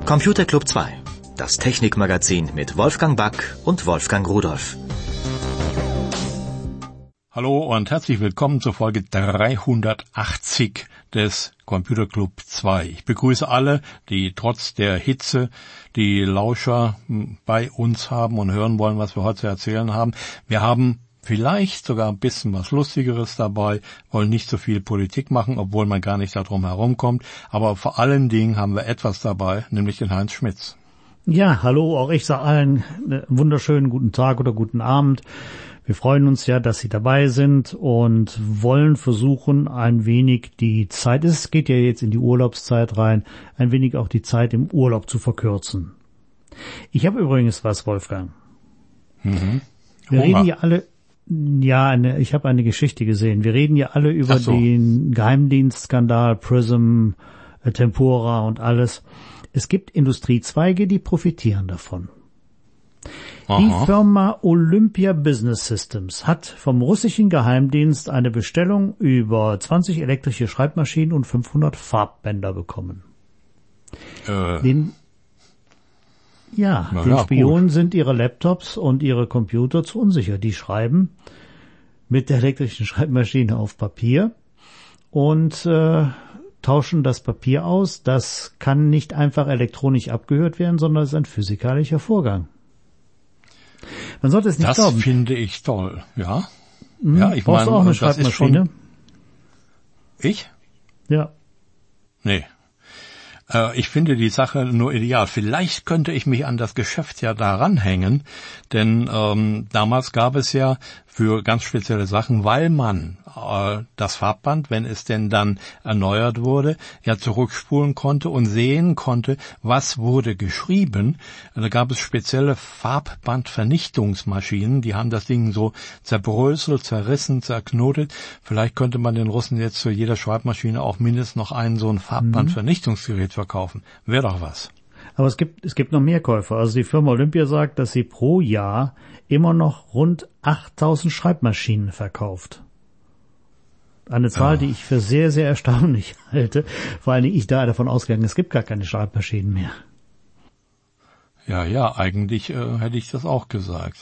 Computer Club 2, das Technikmagazin mit Wolfgang Back und Wolfgang Rudolph. Hallo und herzlich willkommen zur Folge 380 des Computer Club 2. Ich begrüße alle, die trotz der Hitze die Lauscher bei uns haben und hören wollen, was wir heute zu erzählen haben. Wir haben vielleicht sogar ein bisschen was Lustigeres dabei, wollen nicht so viel Politik machen, obwohl man gar nicht darum herumkommt. Aber vor allen Dingen haben wir etwas dabei, nämlich den Heinz Schmitz. Ja, hallo, auch ich sage allen einen wunderschönen guten Tag oder guten Abend. Wir freuen uns ja, dass Sie dabei sind und wollen versuchen, ein wenig die Zeit, es geht ja jetzt in die Urlaubszeit rein, ein wenig auch die Zeit im Urlaub zu verkürzen. Ich habe übrigens was, Wolfgang. Wir reden ja alle... Ja, ich habe eine Geschichte gesehen. Wir reden ja alle über den Geheimdienstskandal, PRISM, Tempora und alles. Es gibt Industriezweige, die profitieren davon. Aha. Die Firma Olympia Business Systems hat vom russischen Geheimdienst eine Bestellung über 20 elektrische Schreibmaschinen und 500 Farbbänder bekommen. Den Spionen sind ihre Laptops und ihre Computer zu unsicher. Die schreiben mit der elektrischen Schreibmaschine auf Papier und tauschen das Papier aus. Das kann nicht einfach elektronisch abgehört werden, sondern es ist ein physikalischer Vorgang. Man sollte es nicht glauben. Das finde ich toll, ja. Ja, ich meine, auch eine Schreibmaschine? Ich? Ja. Nee. Ich finde die Sache nur ideal. Vielleicht könnte ich mich an das Geschäft ja daran hängen, denn damals gab es ja für ganz spezielle Sachen, weil man das Farbband, wenn es denn dann erneuert wurde, ja zurückspulen konnte und sehen konnte, was wurde geschrieben. Da gab es spezielle Farbbandvernichtungsmaschinen, die haben das Ding so zerbröselt, zerrissen, zerknotet. Vielleicht könnte man den Russen jetzt zu jeder Schreibmaschine auch mindestens noch so ein Farbbandvernichtungsgerät verkaufen. Wäre doch was. Aber es gibt noch mehr Käufer. Also die Firma Olympia sagt, dass sie pro Jahr immer noch rund 8000 Schreibmaschinen verkauft. Eine Zahl, die ich für sehr, sehr erstaunlich halte. Vor allem ich da davon ausgegangen, es gibt gar keine Schreibmaschinen mehr. Ja, eigentlich hätte ich das auch gesagt.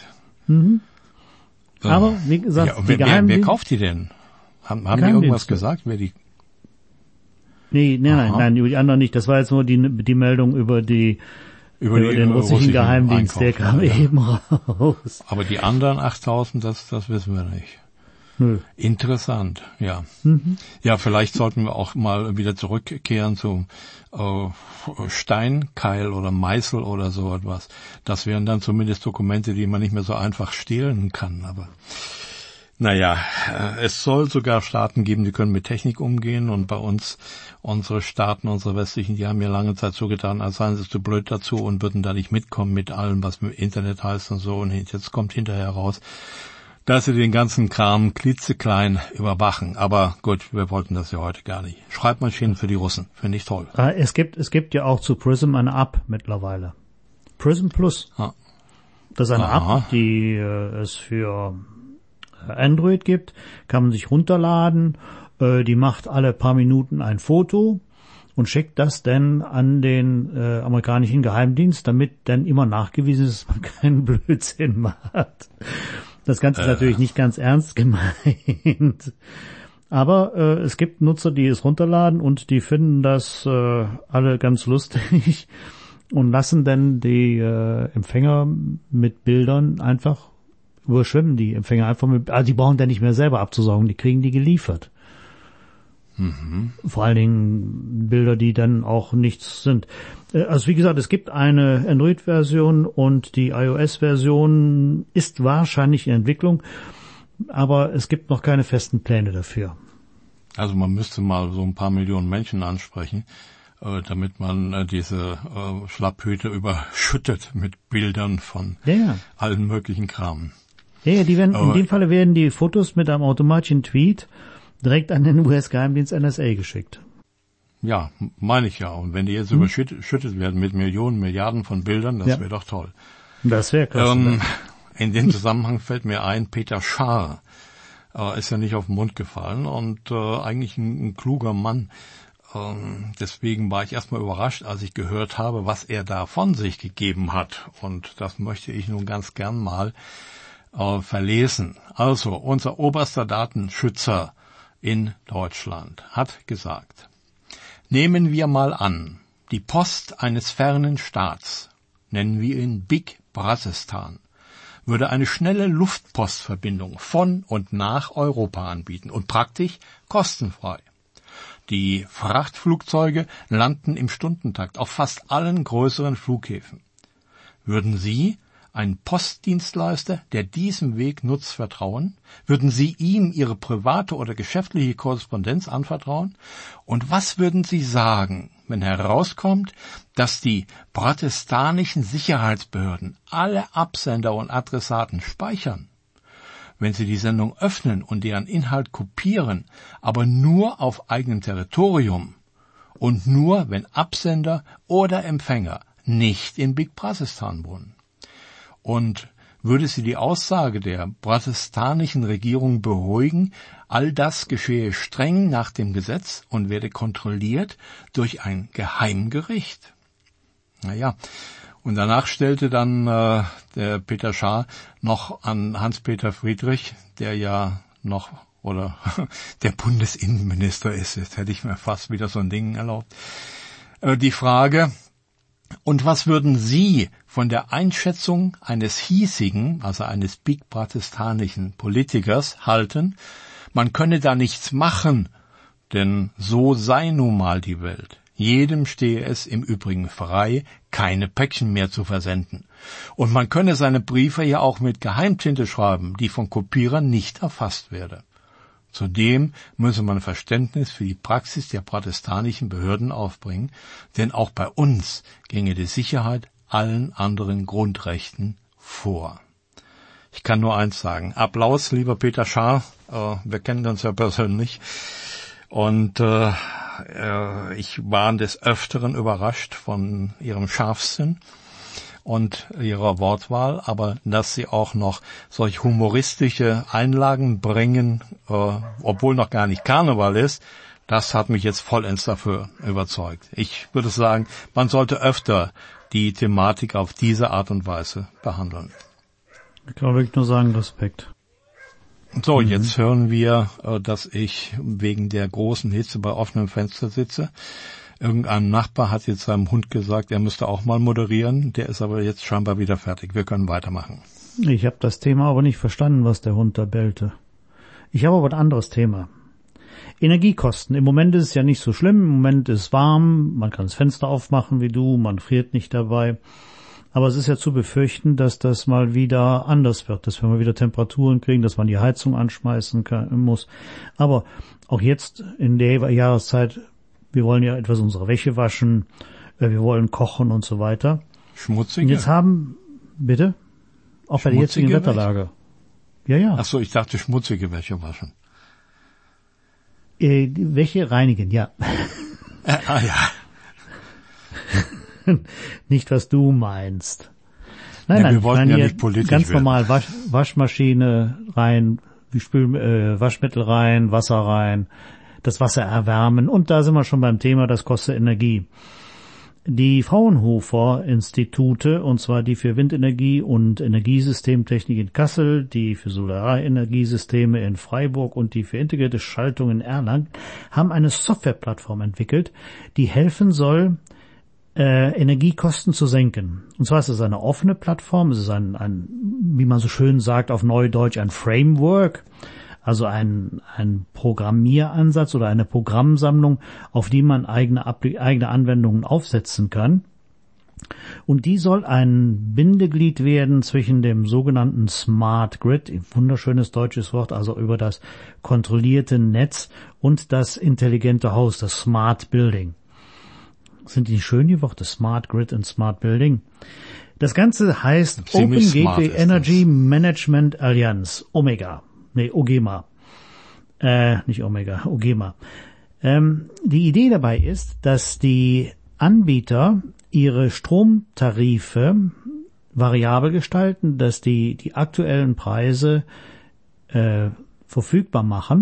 Aber wie gesagt, wer kauft die denn? Haben die irgendwas gesagt, wer die... Nein, über die anderen nicht. Das war jetzt nur die Meldung über den russischen Geheimdienst, der kam eben raus. Aber die anderen 8000, das wissen wir nicht. Nö. Interessant, ja. Ja, vielleicht sollten wir auch mal wieder zurückkehren zu Stein, Keil oder Meißel oder so etwas. Das wären dann zumindest Dokumente, die man nicht mehr so einfach stehlen kann, aber... Naja, es soll sogar Staaten geben, die können mit Technik umgehen und bei uns, unsere Staaten, unsere westlichen, die haben ja lange Zeit so getan, als seien sie zu blöd dazu und würden da nicht mitkommen mit allem, was mit Internet heißt und so und jetzt kommt hinterher raus, dass sie den ganzen Kram klitzeklein überwachen. Aber gut, wir wollten das ja heute gar nicht. Schreibmaschinen für die Russen, finde ich toll. Es gibt ja auch zu PRISM eine App mittlerweile. PRISM Plus. Das ist eine App, die es für Android gibt, kann man sich runterladen, die macht alle paar Minuten ein Foto und schickt das dann an den amerikanischen Geheimdienst, damit dann immer nachgewiesen ist, dass man keinen Blödsinn macht. Das Ganze ist natürlich nicht ganz ernst gemeint, aber es gibt Nutzer, die es runterladen und die finden das alle ganz lustig und lassen dann die Empfänger mit Bildern einfach überschwemmen die Empfänger einfach mit, die brauchen dann nicht mehr selber abzusaugen, die kriegen die geliefert. Vor allen Dingen Bilder, die dann auch nichts sind. Also wie gesagt, es gibt eine Android-Version und die iOS-Version ist wahrscheinlich in Entwicklung, aber es gibt noch keine festen Pläne dafür. Also man müsste mal so ein paar Millionen Menschen ansprechen, damit man diese Schlapphüte überschüttet mit Bildern von allen möglichen Kram. Ja, die werden, in dem Falle werden die Fotos mit einem automatischen Tweet direkt an den US-Geheimdienst NSA geschickt. Ja, meine ich ja. Und wenn die jetzt überschüttet werden mit Millionen, Milliarden von Bildern, das wäre doch toll. Das wäre klasse. In dem Zusammenhang fällt mir ein, Peter Schaar ist ja nicht auf den Mund gefallen und eigentlich ein kluger Mann. deswegen war ich erstmal überrascht, als ich gehört habe, was er da von sich gegeben hat. Und das möchte ich nun ganz gern mal verlesen. Also, unser oberster Datenschützer in Deutschland hat gesagt, nehmen wir mal an, die Post eines fernen Staats, nennen wir ihn Big Bratistan, würde eine schnelle Luftpostverbindung von und nach Europa anbieten und praktisch kostenfrei. Die Frachtflugzeuge landen im Stundentakt auf fast allen größeren Flughäfen. Würden Sie, ein Postdienstleister, der diesem Weg nutzt, vertrauen? Würden Sie ihm Ihre private oder geschäftliche Korrespondenz anvertrauen? Und was würden Sie sagen, wenn herauskommt, dass die pratistanischen Sicherheitsbehörden alle Absender und Adressaten speichern? Wenn Sie die Sendung öffnen und deren Inhalt kopieren, aber nur auf eigenem Territorium und nur, wenn Absender oder Empfänger nicht in Big Bratistan wohnen. Und würde sie die Aussage der pratistanischen Regierung beruhigen, all das geschehe streng nach dem Gesetz und werde kontrolliert durch ein Geheimgericht. Naja, und danach stellte dann der Peter Schaar noch an Hans-Peter Friedrich, der ja noch oder der Bundesinnenminister ist, jetzt hätte ich mir fast wieder so ein Ding erlaubt, die Frage, und was würden Sie von der Einschätzung eines hiesigen, also eines Big Bratistanischen Politikers halten? Man könne da nichts machen, denn so sei nun mal die Welt. Jedem stehe es im Übrigen frei, keine Päckchen mehr zu versenden. Und man könne seine Briefe ja auch mit Geheimtinte schreiben, die von Kopierern nicht erfasst werde. Zudem müsse man Verständnis für die Praxis der protestanischen Behörden aufbringen, denn auch bei uns ginge die Sicherheit allen anderen Grundrechten vor. Ich kann nur eins sagen. Applaus, lieber Peter Schaar. Wir kennen uns ja persönlich. Und ich war des Öfteren überrascht von Ihrem Scharfsinn und Ihrer Wortwahl, aber dass Sie auch noch solch humoristische Einlagen bringen, obwohl noch gar nicht Karneval ist, das hat mich jetzt vollends dafür überzeugt. Ich würde sagen, man sollte öfter die Thematik auf diese Art und Weise behandeln. Ich kann wirklich nur sagen, Respekt. So, jetzt hören wir, dass ich wegen der großen Hitze bei offenem Fenster sitze. Irgendein Nachbar hat jetzt seinem Hund gesagt, er müsste auch mal moderieren. Der ist aber jetzt scheinbar wieder fertig. Wir können weitermachen. Ich habe das Thema aber nicht verstanden, was der Hund da bellte. Ich habe aber ein anderes Thema. Energiekosten. Im Moment ist es ja nicht so schlimm. Im Moment ist es warm. Man kann das Fenster aufmachen wie du. Man friert nicht dabei. Aber es ist ja zu befürchten, dass das mal wieder anders wird, dass wir mal wieder Temperaturen kriegen, dass man die Heizung anschmeißen muss. Aber auch jetzt in der Jahreszeit, wir wollen ja etwas unsere Wäsche waschen, wir wollen kochen und so weiter. Schmutzige? Und jetzt bitte? Auch bei der jetzigen Wetterlage. Ja. Ach so, ich dachte schmutzige Wäsche waschen. Die Wäsche reinigen, ja. Ja. Nicht, was du meinst. Nein, wir wollten ja nicht politisch ganz werden. normal Waschmaschine rein, Waschmittel rein, Wasser rein, das Wasser erwärmen. Und da sind wir schon beim Thema, das kostet Energie. Die Fraunhofer-Institute, und zwar die für Windenergie und Energiesystemtechnik in Kassel, die für Solarenergiesysteme in Freiburg und die für integrierte Schaltung in Erlangen, haben eine Softwareplattform entwickelt, die helfen soll, Energiekosten zu senken. Und zwar ist es eine offene Plattform, es ist ein, wie man so schön sagt auf Neudeutsch, ein Framework, also ein Programmieransatz oder eine Programmsammlung, auf die man eigene Anwendungen aufsetzen kann. Und die soll ein Bindeglied werden zwischen dem sogenannten Smart Grid, ein wunderschönes deutsches Wort, also über das kontrollierte Netz, und das intelligente Haus, das Smart Building. Sind die schön, die Worte Smart Grid und Smart Building? Das Ganze heißt Open Gateway Energy Management Alliance, OGMA. Nicht Omega, OGMA. Die Idee dabei ist, dass die Anbieter ihre Stromtarife variabel gestalten, dass die aktuellen Preise verfügbar machen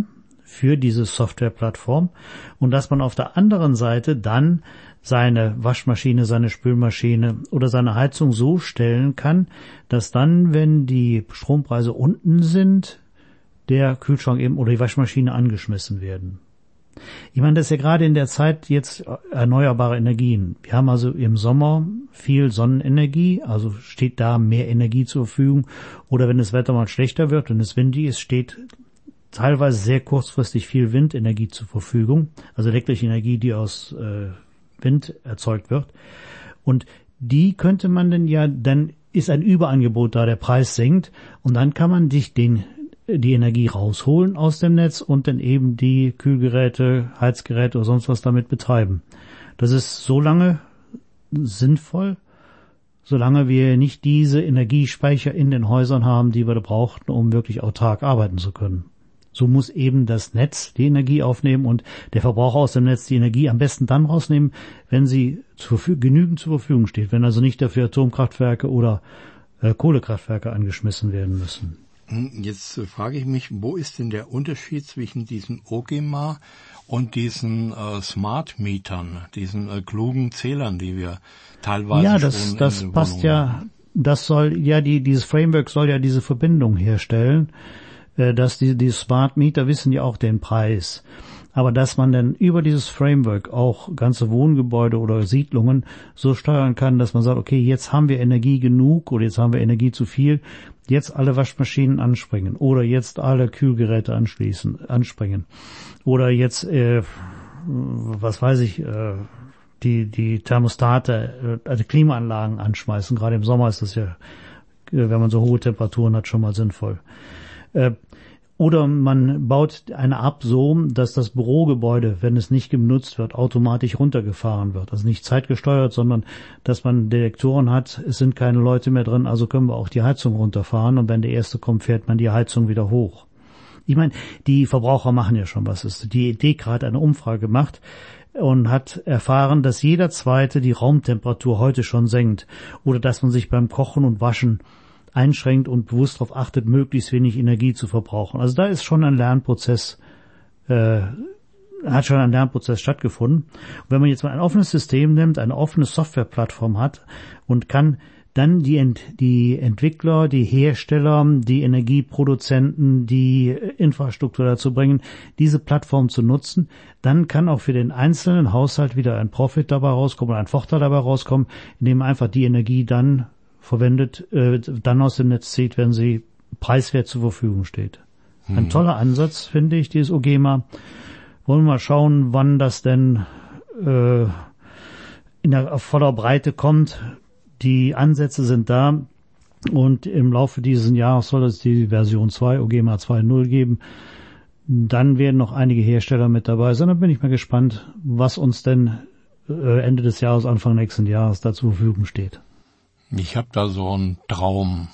für diese Softwareplattform und dass man auf der anderen Seite dann seine Waschmaschine, seine Spülmaschine oder seine Heizung so stellen kann, dass dann, wenn die Strompreise unten sind, der Kühlschrank eben oder die Waschmaschine angeschmissen werden. Ich meine, das ist ja gerade in der Zeit jetzt erneuerbare Energien. Wir haben also im Sommer viel Sonnenenergie, also steht da mehr Energie zur Verfügung. Oder wenn das Wetter mal schlechter wird, wenn es windig ist, steht teilweise sehr kurzfristig viel Windenergie zur Verfügung, also elektrische Energie, die aus Wind erzeugt wird. Und die könnte man dann ist ein Überangebot da, der Preis sinkt und dann kann man sich die Energie rausholen aus dem Netz und dann eben die Kühlgeräte, Heizgeräte oder sonst was damit betreiben. Das ist so lange sinnvoll, solange wir nicht diese Energiespeicher in den Häusern haben, die wir da brauchten, um wirklich autark arbeiten zu können. So muss eben das Netz die Energie aufnehmen und der Verbraucher aus dem Netz die Energie am besten dann rausnehmen, wenn sie genügend zur Verfügung steht, wenn also nicht dafür Atomkraftwerke oder Kohlekraftwerke angeschmissen werden müssen. Jetzt frage ich mich, wo ist denn der Unterschied zwischen diesem OGMA und diesen Smart Metern, diesen klugen Zählern, die wir teilweise schon das passt ja, das soll ja dieses Framework soll ja diese Verbindung herstellen, dass die Smart Meter wissen ja auch den Preis. Aber dass man dann über dieses Framework auch ganze Wohngebäude oder Siedlungen so steuern kann, dass man sagt, okay, jetzt haben wir Energie genug oder jetzt haben wir Energie zu viel, jetzt alle Waschmaschinen anspringen oder jetzt alle Kühlgeräte anspringen oder jetzt, die Thermostate, also Klimaanlagen anschmeißen. Gerade im Sommer ist das ja, wenn man so hohe Temperaturen hat, schon mal sinnvoll. Oder man baut eine App so, dass das Bürogebäude, wenn es nicht genutzt wird, automatisch runtergefahren wird. Also nicht zeitgesteuert, sondern dass man Detektoren hat, es sind keine Leute mehr drin, also können wir auch die Heizung runterfahren und wenn der Erste kommt, fährt man die Heizung wieder hoch. Ich meine, die Verbraucher machen ja schon was. Die DEKRA hat eine Umfrage gemacht und hat erfahren, dass jeder Zweite die Raumtemperatur heute schon senkt oder dass man sich beim Kochen und Waschen einschränkt und bewusst darauf achtet, möglichst wenig Energie zu verbrauchen. Also da ist schon ein Lernprozess, stattgefunden. Und wenn man jetzt mal ein offenes System nimmt, eine offene Softwareplattform hat und kann dann die Entwickler, die Hersteller, die Energieproduzenten, die Infrastruktur dazu bringen, diese Plattform zu nutzen, dann kann auch für den einzelnen Haushalt wieder ein Profit dabei rauskommen, ein Vorteil dabei rauskommen, indem einfach die Energie dann verwendet, dann aus dem Netz zieht, wenn sie preiswert zur Verfügung steht. Ein toller Ansatz, finde ich, dieses OGMA. Wollen wir mal schauen, wann das denn auf voller Breite kommt. Die Ansätze sind da und im Laufe dieses Jahres soll es die Version 2, OGMA 2.0 geben. Dann werden noch einige Hersteller mit dabei sein. Dann bin ich mal gespannt, was uns denn Ende des Jahres, Anfang nächsten Jahres da zur Verfügung steht. Ich habe da so einen Traum.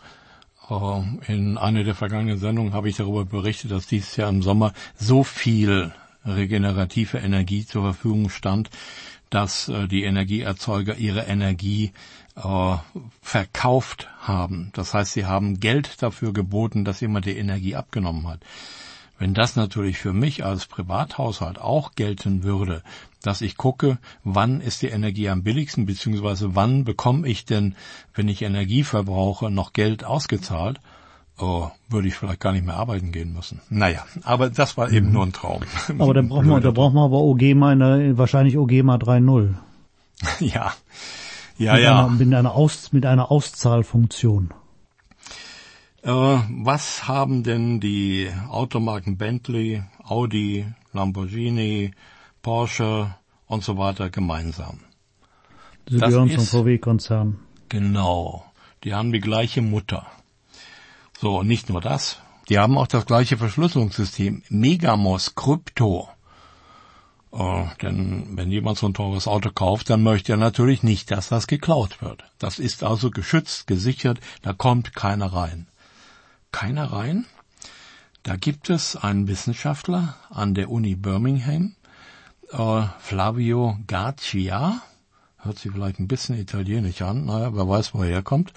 In einer der vergangenen Sendungen habe ich darüber berichtet, dass dieses Jahr im Sommer so viel regenerative Energie zur Verfügung stand, dass die Energieerzeuger ihre Energie verkauft haben. Das heißt, sie haben Geld dafür geboten, dass jemand die Energie abgenommen hat. Wenn das natürlich für mich als Privathaushalt auch gelten würde, dass ich gucke, wann ist die Energie am billigsten, beziehungsweise wann bekomme ich denn, wenn ich Energie verbrauche, noch Geld ausgezahlt, würde ich vielleicht gar nicht mehr arbeiten gehen müssen. Naja, aber das war eben nur ein Traum. Aber da brauchen wir aber OGMA, wahrscheinlich OGMA 3.0. Ja. Mit einer Auszahlfunktion. Was haben denn die Automarken Bentley, Audi, Lamborghini, Porsche und so weiter gemeinsam? Sie gehören zum VW-Konzern. Genau. Die haben die gleiche Mutter. So, und nicht nur das. Die haben auch das gleiche Verschlüsselungssystem. Megamos Krypto. Denn wenn jemand so ein teures Auto kauft, dann möchte er natürlich nicht, dass das geklaut wird. Das ist also geschützt, gesichert, da kommt keiner rein. Keiner rein? Da gibt es einen Wissenschaftler an der Uni Birmingham, Flavio Garcia, hört sich vielleicht ein bisschen italienisch an, naja, wer weiß, wo er herkommt,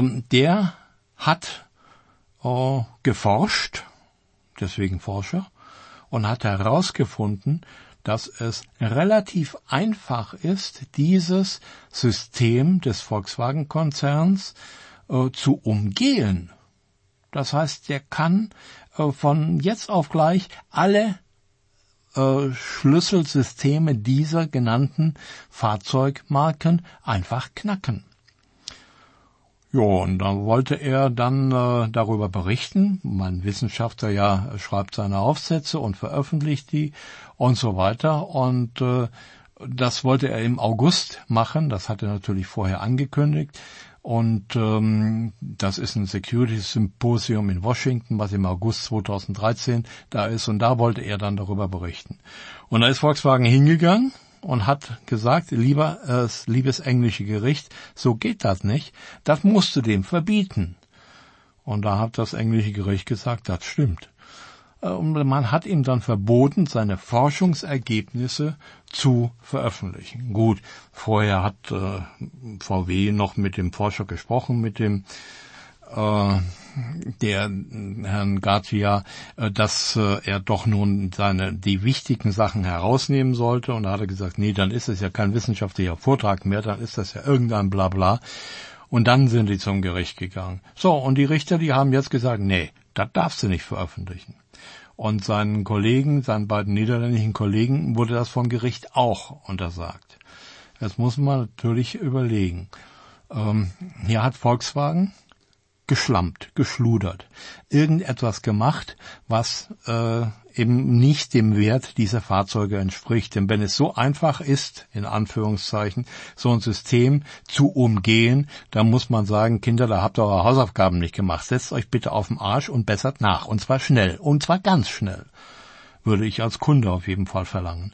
der hat geforscht, deswegen Forscher, und hat herausgefunden, dass es relativ einfach ist, dieses System des Volkswagen-Konzerns zu umgehen. Das heißt, der kann von jetzt auf gleich alle Schlüsselsysteme dieser genannten Fahrzeugmarken einfach knacken. Ja, und da wollte er dann darüber berichten. Mein Wissenschaftler schreibt seine Aufsätze und veröffentlicht die und so weiter. Und das wollte er im August machen. Das hat er natürlich vorher angekündigt. Und das ist ein Security-Symposium in Washington, was im August 2013 da ist. Und da wollte er dann darüber berichten. Und da ist Volkswagen hingegangen und hat gesagt, liebes englische Gericht, so geht das nicht. Das musst du dem verbieten. Und da hat das englische Gericht gesagt, das stimmt. Und man hat ihm dann verboten, seine Forschungsergebnisse zu veröffentlichen. Gut, vorher hat VW noch mit dem Forscher gesprochen, mit dem der Herrn Garcia, dass er doch nun die wichtigen Sachen herausnehmen sollte. Und da hat er gesagt, nee, dann ist es ja kein wissenschaftlicher Vortrag mehr, dann ist das ja irgendein Blabla. Und dann sind die zum Gericht gegangen. So, und die Richter, die haben jetzt gesagt, nee, das darfst du nicht veröffentlichen. Und seinen beiden niederländischen Kollegen wurde das vom Gericht auch untersagt. Jetzt muss man natürlich überlegen. Hier hat Volkswagen geschlampt, geschludert, irgendetwas gemacht, was eben nicht dem Wert dieser Fahrzeuge entspricht. Denn wenn es so einfach ist, in Anführungszeichen, so ein System zu umgehen, dann muss man sagen, Kinder, da habt ihr eure Hausaufgaben nicht gemacht. Setzt euch bitte auf den Arsch und bessert nach. Und zwar schnell. Und zwar ganz schnell. Würde ich als Kunde auf jeden Fall verlangen.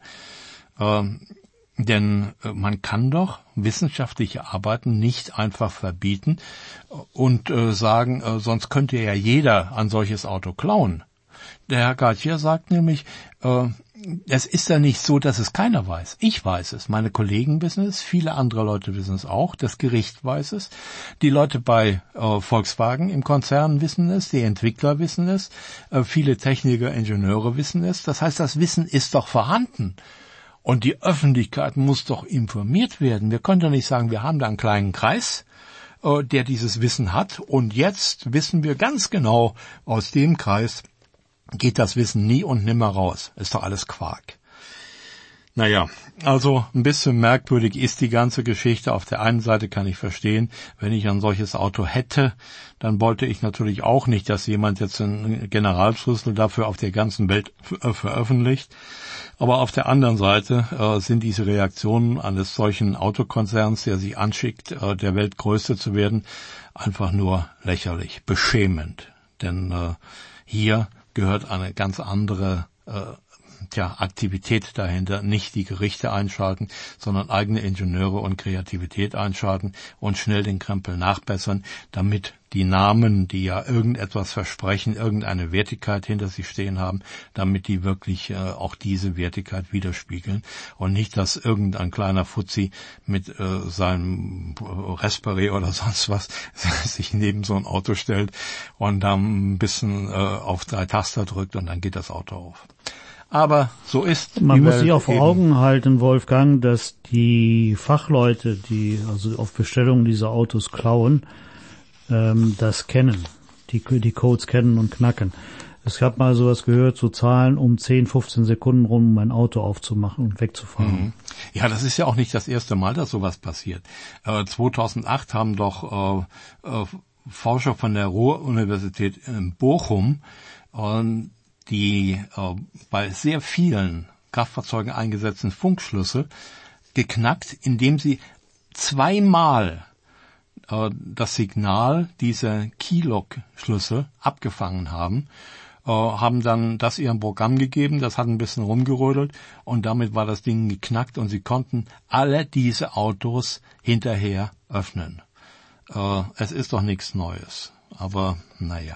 Denn man kann doch wissenschaftliche Arbeiten nicht einfach verbieten und sagen, sonst könnte ja jeder ein solches Auto klauen. Der Herr Garcia sagt nämlich, es ist ja nicht so, dass es keiner weiß. Ich weiß es, meine Kollegen wissen es, viele andere Leute wissen es auch, das Gericht weiß es, die Leute bei Volkswagen im Konzern wissen es, die Entwickler wissen es, viele Techniker, Ingenieure wissen es. Das heißt, das Wissen ist doch vorhanden. Und die Öffentlichkeit muss doch informiert werden. Wir können doch nicht sagen, wir haben da einen kleinen Kreis, der dieses Wissen hat. Und jetzt wissen wir ganz genau, aus dem Kreis geht das Wissen nie und nimmer raus. Ist doch alles Quark. Naja, also ein bisschen merkwürdig ist die ganze Geschichte. Auf der einen Seite kann ich verstehen, wenn ich ein solches Auto hätte, dann wollte ich natürlich auch nicht, dass jemand jetzt einen Generalschlüssel dafür auf der ganzen Welt veröffentlicht. Aber auf der anderen Seite sind diese Reaktionen eines solchen Autokonzerns, der sich anschickt, der weltgrößte zu werden, einfach nur lächerlich, beschämend. Denn hier gehört eine ganz andere Aktivität dahinter, nicht die Gerichte einschalten, sondern eigene Ingenieure und Kreativität einschalten und schnell den Krempel nachbessern, damit die Namen, die ja irgendetwas versprechen, irgendeine Wertigkeit hinter sich stehen haben, damit die wirklich auch diese Wertigkeit widerspiegeln und nicht, dass irgendein kleiner Fuzzi mit seinem Raspberry oder sonst was sich neben so ein Auto stellt und dann ein bisschen auf 3 Taster drückt und dann geht das Auto auf. Aber so ist man die muss Welt sich auch vor eben. Augen halten, Wolfgang, dass die Fachleute, die also auf Bestellung dieser Autos klauen, das kennen, die Codes kennen und knacken. Es hat mal sowas gehört, so Zahlen um 10, 15 Sekunden rum, um ein Auto aufzumachen und wegzufahren. Ja, das ist ja auch nicht das erste Mal, dass sowas passiert. 2008 haben doch Forscher von der Ruhr-Universität in Bochum die bei sehr vielen Kraftfahrzeugen eingesetzten Funkschlüssel geknackt, indem sie zweimal das Signal dieser Keylog-Schlüssel abgefangen haben, haben dann das ihrem Programm gegeben, das hat ein bisschen rumgerödelt und damit war das Ding geknackt und sie konnten alle diese Autos hinterher öffnen. Es ist doch nichts Neues, aber naja.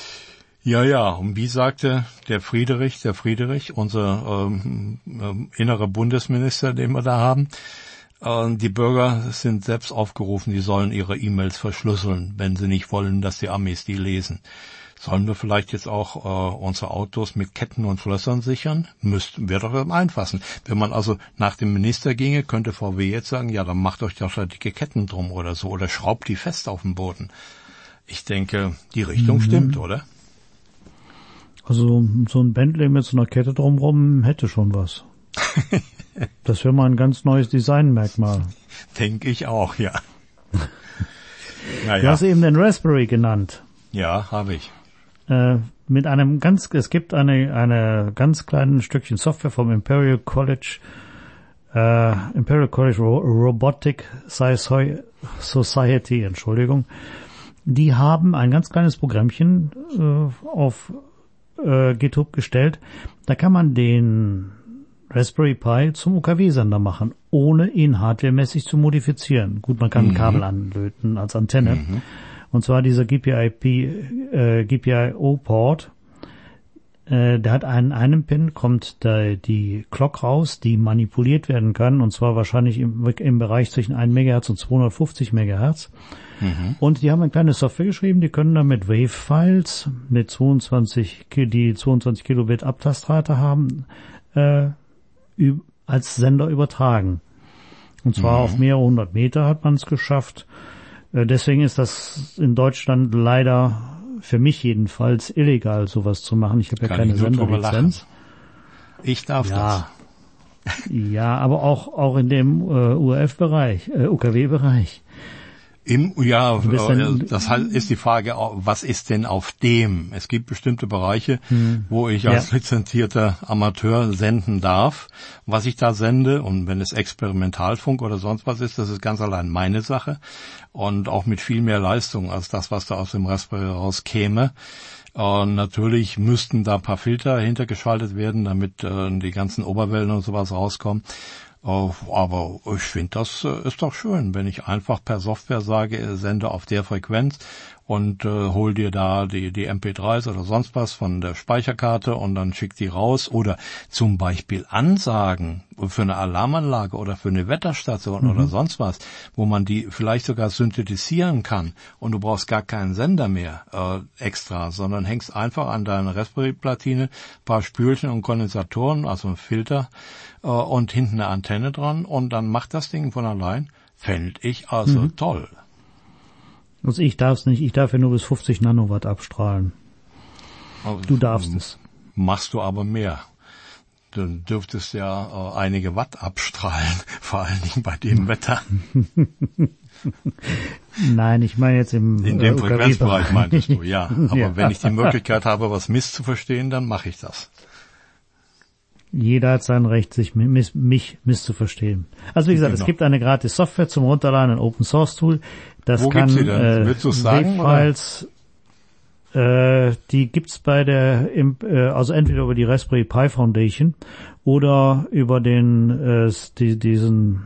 Ja, und wie sagte der Friedrich, unser innerer Bundesminister, den wir da haben, die Bürger sind selbst aufgerufen, die sollen ihre E-Mails verschlüsseln, wenn sie nicht wollen, dass die Amis die lesen. Sollen wir vielleicht jetzt auch unsere Autos mit Ketten und Schlössern sichern? Wäre doch am einfachsten. Wenn man also nach dem Minister ginge, könnte VW jetzt sagen, ja, dann macht euch doch da dicke Ketten drum oder so, oder schraubt die fest auf den Boden. Ich denke, die Richtung stimmt, oder? Also so ein Bentley mit so einer Kette drumherum hätte schon was. Das wäre mal ein ganz neues Designmerkmal. Denke ich auch, ja. Du hast eben den Raspberry genannt. Ja, habe ich. Mit es gibt eine ganz kleinen Stückchen Software vom Imperial College Robotic Society, Entschuldigung. Die haben ein ganz kleines Programmchen auf GitHub gestellt. Da kann man den Raspberry Pi zum UKW-Sender machen, ohne ihn hardwaremäßig zu modifizieren. Gut, man kann ein Kabel anlöten als Antenne. Und zwar dieser GPIO-Port. Der hat einen Pin, kommt da die Clock raus, die manipuliert werden kann, und zwar wahrscheinlich im Bereich zwischen 1 MHz und 250 MHz. Und die haben eine kleine Software geschrieben, die können damit Wave-Files mit 22 Kilobit Abtastrate haben, als Sender übertragen. Und zwar auf mehrere hundert Meter hat man es geschafft. Deswegen ist das in Deutschland leider, für mich jedenfalls, illegal, sowas zu machen. Ich habe ja keine Senderlizenz. Ich darf das. Ja, aber auch in dem UKW-Bereich. Das ist die Frage, was ist denn auf dem? Es gibt bestimmte Bereiche, wo ich als lizenzierter Amateur senden darf. Was ich da sende, und wenn es Experimentalfunk oder sonst was ist, das ist ganz allein meine Sache. Und auch mit viel mehr Leistung als das, was da aus dem Raspberry rauskäme. Natürlich müssten da ein paar Filter hintergeschaltet werden, damit die ganzen Oberwellen und sowas rauskommen. Aber ich finde, das ist doch schön, wenn ich einfach per Software sage, sende auf der Frequenz und hol dir da die MP3s oder sonst was von der Speicherkarte und dann schick die raus. Oder zum Beispiel Ansagen für eine Alarmanlage oder für eine Wetterstation oder sonst was, wo man die vielleicht sogar synthetisieren kann und du brauchst gar keinen Sender mehr extra, sondern hängst einfach an deine Raspberry-Platine paar Spülchen und Kondensatoren, also ein Filter, und hinten eine Antenne dran und dann macht das Ding von allein. Fänd ich also toll. Also ich darf's nicht, ich darf ja nur bis 50 Nanowatt abstrahlen. Du darfst es. Machst du aber mehr. Du dürftest ja einige Watt abstrahlen, vor allen Dingen bei dem Wetter. Nein, ich meine jetzt in dem Frequenzbereich meintest du, ja. Aber wenn ich die Möglichkeit habe, was misszuverstehen, dann mache ich das. Jeder hat sein Recht, sich mich misszuverstehen. Also wie gesagt, Es gibt eine gratis Software zum Runterladen, ein Open Source Tool. Das Wo kann gibt's die denn? Willst du sagen? Wave-Files, die gibt's bei also entweder über die Raspberry Pi Foundation oder über diesen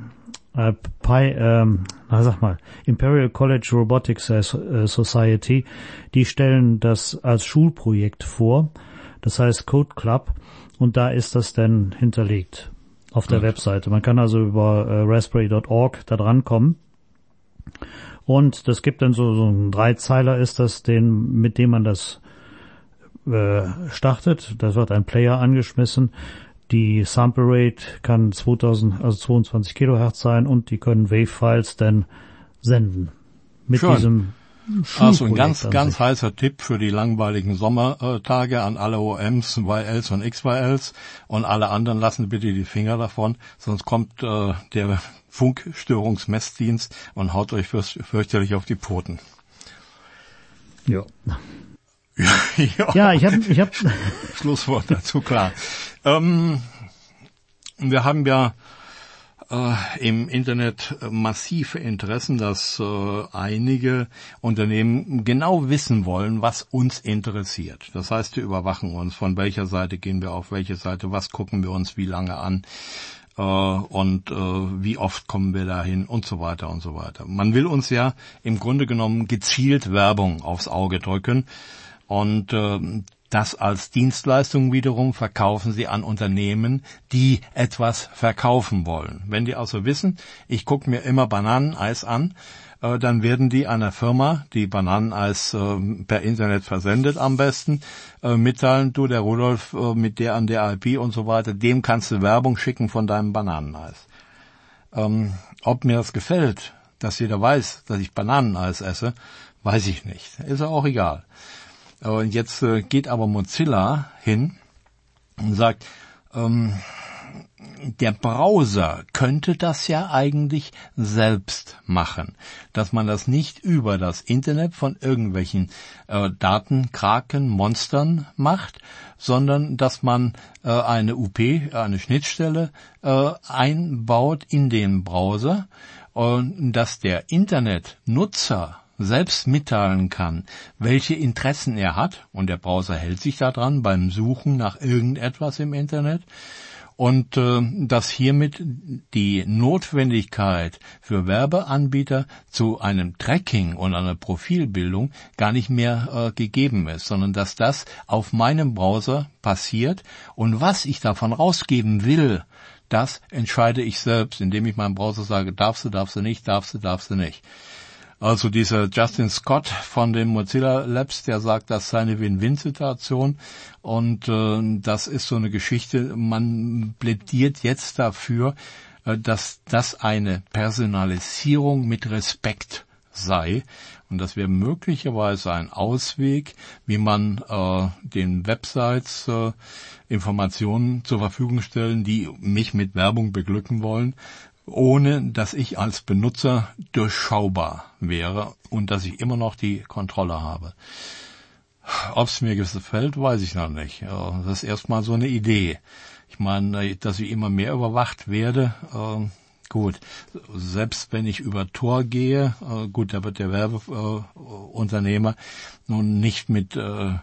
Imperial College Robotics Society. Die stellen das als Schulprojekt vor. Das heißt Code Club. Und da ist das dann hinterlegt auf der Webseite. Man kann also über raspberry.org da dran kommen. Und das gibt dann so ein Dreizeiler ist das, mit dem man das startet. Da wird ein Player angeschmissen. Die Sample Rate kann 22 Kilohertz sein und die können Wave-Files dann senden. Mit diesem Also ein ganz heißer Tipp für die langweiligen Sommertage an alle OMs, YLs und XYLs und alle anderen, lassen bitte die Finger davon, sonst kommt der Funkstörungsmessdienst und haut euch fürchterlich auf die Pfoten. Ja. Ja, ich hab Schlusswort dazu, klar. Wir haben ja im Internet massive Interessen, dass einige Unternehmen genau wissen wollen, was uns interessiert. Das heißt, wir überwachen uns, von welcher Seite gehen wir auf welche Seite, was gucken wir uns wie lange an und wie oft kommen wir dahin und so weiter und so weiter. Man will uns ja im Grunde genommen gezielt Werbung aufs Auge drücken und das als Dienstleistung wiederum verkaufen sie an Unternehmen, die etwas verkaufen wollen. Wenn die also wissen, ich gucke mir immer Bananeneis an, dann werden die einer Firma, die Bananeneis per Internet versendet am besten, mitteilen, du, der Rudolf mit der an der IP und so weiter, dem kannst du Werbung schicken von deinem Bananeneis. Ob mir das gefällt, dass jeder weiß, dass ich Bananeneis esse, weiß ich nicht. Ist ja auch egal. Und jetzt geht aber Mozilla hin und sagt, der Browser könnte das ja eigentlich selbst machen, dass man das nicht über das Internet von irgendwelchen Datenkraken, Monstern macht, sondern dass man eine UP, eine Schnittstelle einbaut in den Browser und dass der Internetnutzer selbst mitteilen kann, welche Interessen er hat, und der Browser hält sich daran beim Suchen nach irgendetwas im Internet, und dass hiermit die Notwendigkeit für Werbeanbieter zu einem Tracking und einer Profilbildung gar nicht mehr gegeben ist, sondern dass das auf meinem Browser passiert, und was ich davon rausgeben will, das entscheide ich selbst, indem ich meinem Browser sage, darfst du nicht, darfst du nicht. Also dieser Justin Scott von den Mozilla Labs, der sagt, das sei eine Win-Win-Situation, und das ist so eine Geschichte, man plädiert jetzt dafür, dass das eine Personalisierung mit Respekt sei, und das wäre möglicherweise ein Ausweg, wie man den Websites Informationen zur Verfügung stellen, die mich mit Werbung beglücken wollen, ohne dass ich als Benutzer durchschaubar wäre und dass ich immer noch die Kontrolle habe. Ob es mir gefällt, weiß ich noch nicht. Das ist erstmal so eine Idee. Ich meine, dass ich immer mehr überwacht werde, gut. Selbst wenn ich über Tor gehe, gut, da wird der Werbeunternehmer nun nicht mit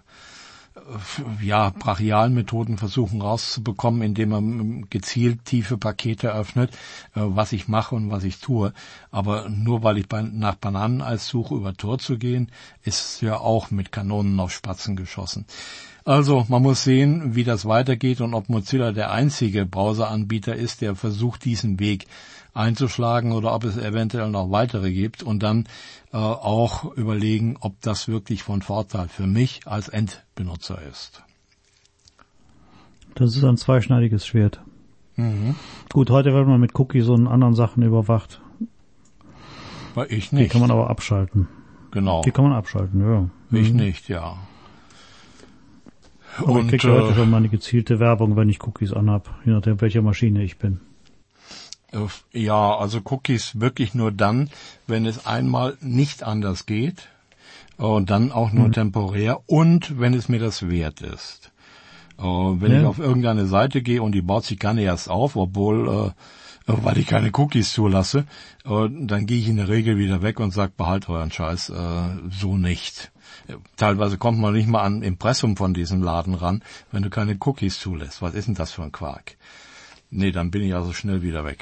brachialen Methoden versuchen rauszubekommen, indem man gezielt tiefe Pakete öffnet, was ich mache und was ich tue. Aber nur weil ich nach Bananeneis suche, über Tor zu gehen, ist ja auch mit Kanonen auf Spatzen geschossen. Also man muss sehen, wie das weitergeht und ob Mozilla der einzige Browseranbieter ist, der versucht, diesen Weg einzuschlagen, oder ob es eventuell noch weitere gibt, und dann auch überlegen, ob das wirklich von Vorteil für mich als Endbenutzer ist. Das ist ein zweischneidiges Schwert. Mhm. Gut, heute wird man mit Cookies und anderen Sachen überwacht. Aber ich nicht. Die kann man aber abschalten. Genau. Die kann man abschalten, ja. Ich nicht, ja. Aber ich kriege ja heute schon mal eine gezielte Werbung, wenn ich Cookies anhab, je nachdem, welcher Maschine ich bin. Ja, also Cookies wirklich nur dann, wenn es einmal nicht anders geht, und dann auch nur temporär, und wenn es mir das wert ist. Wenn ich auf irgendeine Seite gehe und die baut sich gar nicht erst auf, obwohl, weil ich keine Cookies zulasse, dann gehe ich in der Regel wieder weg und sage, behalt euren Scheiß, so nicht. Teilweise kommt man nicht mal an Impressum von diesem Laden ran, wenn du keine Cookies zulässt. Was ist denn das für ein Quark? Nee, dann bin ich also schnell wieder weg.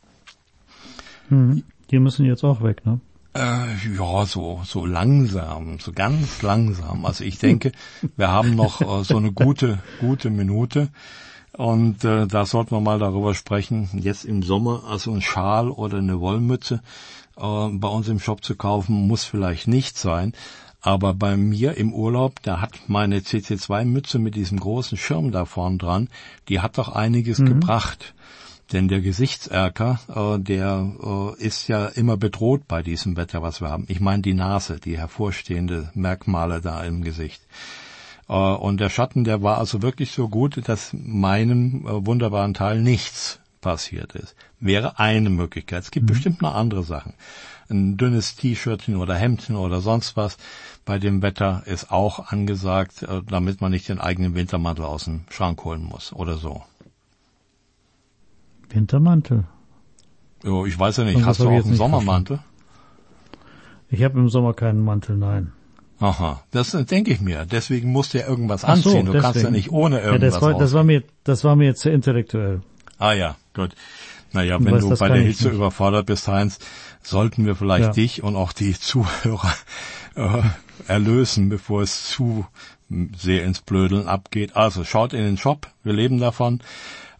Die müssen jetzt auch weg, ne? Ja, so langsam, so ganz langsam. Also ich denke, wir haben noch so eine gute Minute, und da sollten wir mal darüber sprechen, jetzt im Sommer also ein Schal oder eine Wollmütze bei uns im Shop zu kaufen, muss vielleicht nicht sein. Aber bei mir im Urlaub, da hat meine CC2-Mütze mit diesem großen Schirm da vorn dran, die hat doch einiges gebracht. Denn der Gesichtserker, der ist ja immer bedroht bei diesem Wetter, was wir haben. Ich meine die Nase, die hervorstehende Merkmale da im Gesicht. Und der Schatten, der war also wirklich so gut, dass meinem wunderbaren Teil nichts passiert ist. Wäre eine Möglichkeit. Es gibt bestimmt noch andere Sachen. Ein dünnes T-Shirtchen oder Hemdchen oder sonst was bei dem Wetter ist auch angesagt, damit man nicht den eigenen Wintermantel aus dem Schrank holen muss oder so. Wintermantel? Jo, ich weiß ja nicht. Hast du auch einen Sommermantel? Ich habe im Sommer keinen Mantel, nein. Aha, das denke ich mir. Deswegen musst du ja irgendwas anziehen. Du kannst ja nicht ohne irgendwas das war mir jetzt zu intellektuell. Ah ja, gut. Naja, wenn du bei der Hitze überfordert bist, Heinz, sollten wir vielleicht dich und auch die Zuhörer erlösen, bevor es zu sehr ins Blödeln abgeht. Also schaut in den Shop, wir leben davon.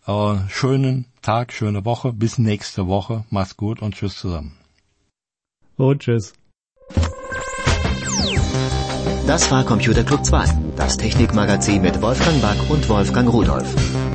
Schönen Tag, schöne Woche, bis nächste Woche. Macht's gut und tschüss zusammen. Und tschüss. Das war Computer Club 2, das Technikmagazin mit Wolfgang Back und Wolfgang Rudolph.